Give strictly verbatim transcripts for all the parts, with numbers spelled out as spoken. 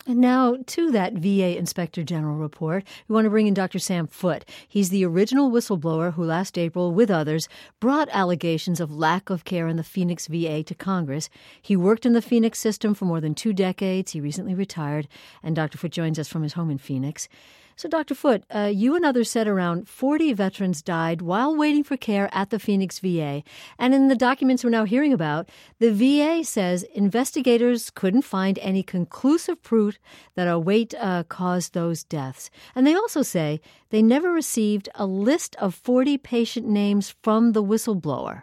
And now to that V A Inspector General report, we want to bring in Doctor Sam Foote. He's the original whistleblower who last April, with others, brought allegations of lack of care in the Phoenix V A to Congress. He worked in the Phoenix system for more than two decades. He recently retired, and Doctor Foote joins us from his home in Phoenix. So, Doctor Foote, uh, you and others said around forty veterans died while waiting for care at the Phoenix V A. And in the documents we're now hearing about, the V A says investigators couldn't find any conclusive proof that a wait uh, caused those deaths. And they also say they never received a list of forty patient names from the whistleblower.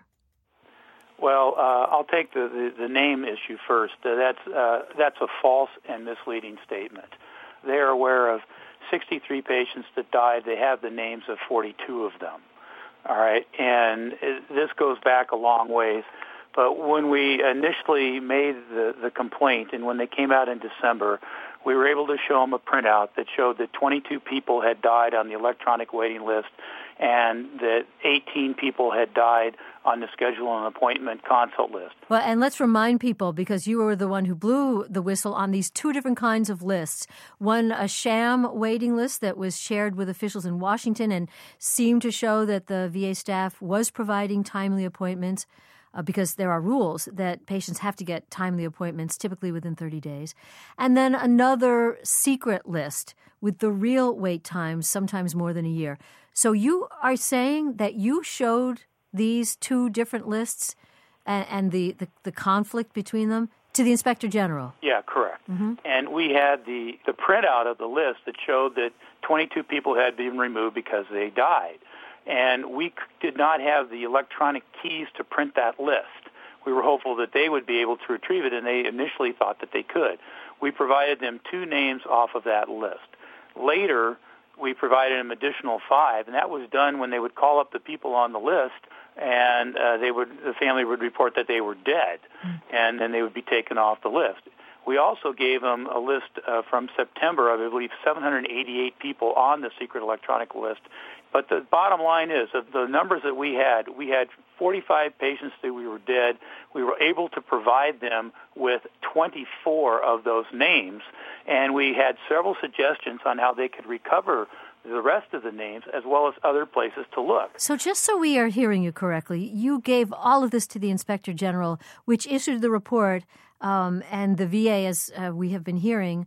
Well, uh, I'll take the, the, the name issue first. Uh, that's, uh, that's a false and misleading statement. They're aware of sixty-three patients that died. They have the names of forty-two of them. All right, and it, this goes back a long ways. But when we initially made the, the complaint and when they came out in December, we were able to show them a printout that showed that twenty-two people had died on the electronic waiting list and that eighteen people had died on the schedule and appointment consult list. Well, and let's remind people, because you were the one who blew the whistle on these two different kinds of lists. One, a sham waiting list that was shared with officials in Washington and seemed to show that the V A staff was providing timely appointments, uh, because there are rules that patients have to get timely appointments, typically within thirty days. And then another secret list with the real wait times, sometimes more than a year. So you are saying that you showed these two different lists and, and the, the, the conflict between them to the Inspector General? Yeah, correct. Mm-hmm. And we had the, the printout of the list that showed that twenty-two people had been removed because they died. And we c- did not have the electronic keys to print that list. We were hopeful that they would be able to retrieve it, and they initially thought that they could. We provided them two names off of that list. Later, we provided them additional five, and that was done when they would call up the people on the list, and uh, they would the family would report that they were dead, and then they would be taken off the list. We also gave them a list uh, from September of, I believe, seven hundred eighty-eight people on the secret electronic list. But the bottom line is, of the numbers that we had, we had forty-five patients that we were dead. We were able to provide them with twenty-four of those names, and we had several suggestions on how they could recover the rest of the names, as well as other places to look. So just so we are hearing you correctly, you gave all of this to the Inspector General, which issued the report, um, and the V A, as uh, we have been hearing,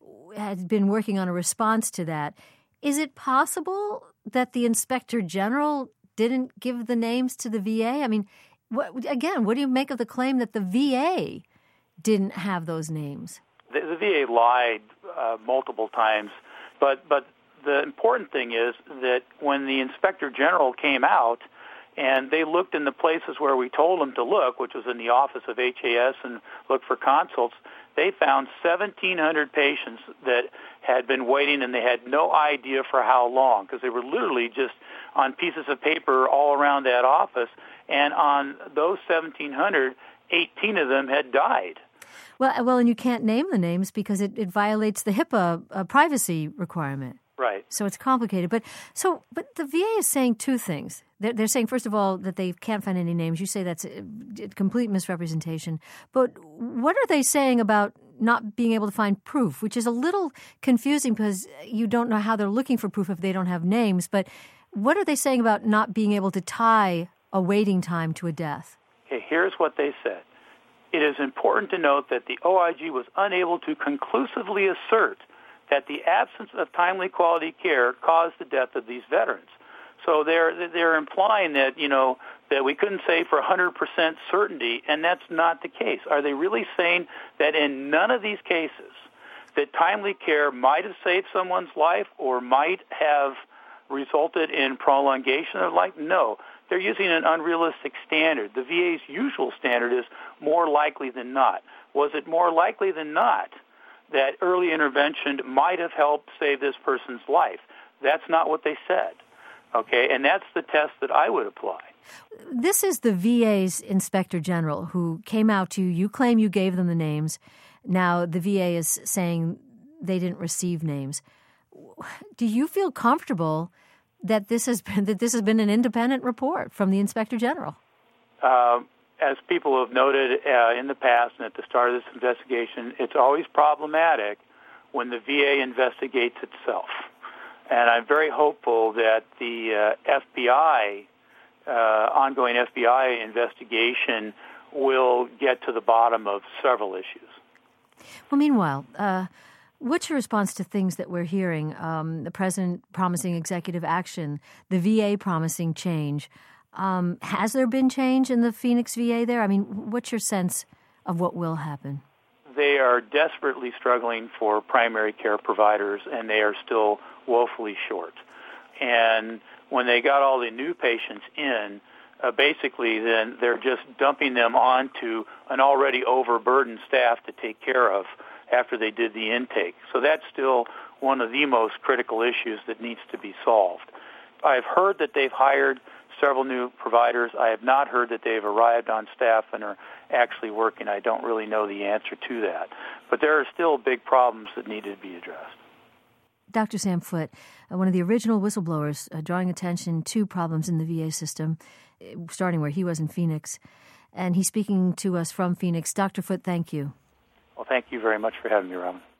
had been working on a response to that. Is it possible that the Inspector General didn't give the names to the V A? I mean, what, again, what do you make of the claim that the V A didn't have those names? The, the V A lied uh, multiple times, but but the important thing is that when the Inspector General came out and they looked in the places where we told them to look, which was in the office of H A S and look for consults, they found seventeen hundred patients that had been waiting, and they had no idea for how long, because they were literally just on pieces of paper all around that office. And on those seventeen hundred, eighteen of them had died. Well, well, and you can't name the names because it, it violates the HIPAA uh, privacy requirement. Right. So it's complicated. But so, but the V A is saying two things. They're, they're saying, first of all, that they can't find any names. You say that's a, a complete misrepresentation. But what are they saying about not being able to find proof, which is a little confusing because you don't know how they're looking for proof if they don't have names. But what are they saying about not being able to tie a waiting time to a death? Okay, here's what they said. It is important to note that the O I G was unable to conclusively assert that the absence of timely quality care caused the death of these veterans. So they're they're implying that, you know, that we couldn't say for one hundred percent certainty, and that's not the case. Are they really saying that in none of these cases that timely care might have saved someone's life or might have resulted in prolongation of life? No. They're using an unrealistic standard. The V A's usual standard is more likely than not. Was it more likely than not that early intervention might have helped save this person's life? That's not what they said. Okay, and that's the test that I would apply. This is the V A's Inspector General who came out to you. You claim you gave them the names. Now the V A is saying they didn't receive names. Do you feel comfortable that this has been that this has been an independent report from the Inspector General? Uh, as people have noted uh, in the past and at the start of this investigation, it's always problematic when the V A investigates itself. And I'm very hopeful that the uh, F B I, uh, ongoing F B I investigation will get to the bottom of several issues. Well, meanwhile, uh, what's your response to things that we're hearing? Um, the president promising executive action, the V A promising change. Um, has there been change in the Phoenix V A there? I mean, what's your sense of what will happen? They are desperately struggling for primary care providers, and they are still woefully short. And when they got all the new patients in, uh, basically then they're just dumping them onto an already overburdened staff to take care of after they did the intake. So that's still one of the most critical issues that needs to be solved. I've heard that they've hired several new providers. I have not heard that they've arrived on staff and are actually working. I don't really know the answer to that. But there are still big problems that need to be addressed. Doctor Sam Foote, uh, one of the original whistleblowers, uh, drawing attention to problems in the V A system, uh, starting where he was in Phoenix. And he's speaking to us from Phoenix. Doctor Foote, thank you. Well, thank you very much for having me, Robin.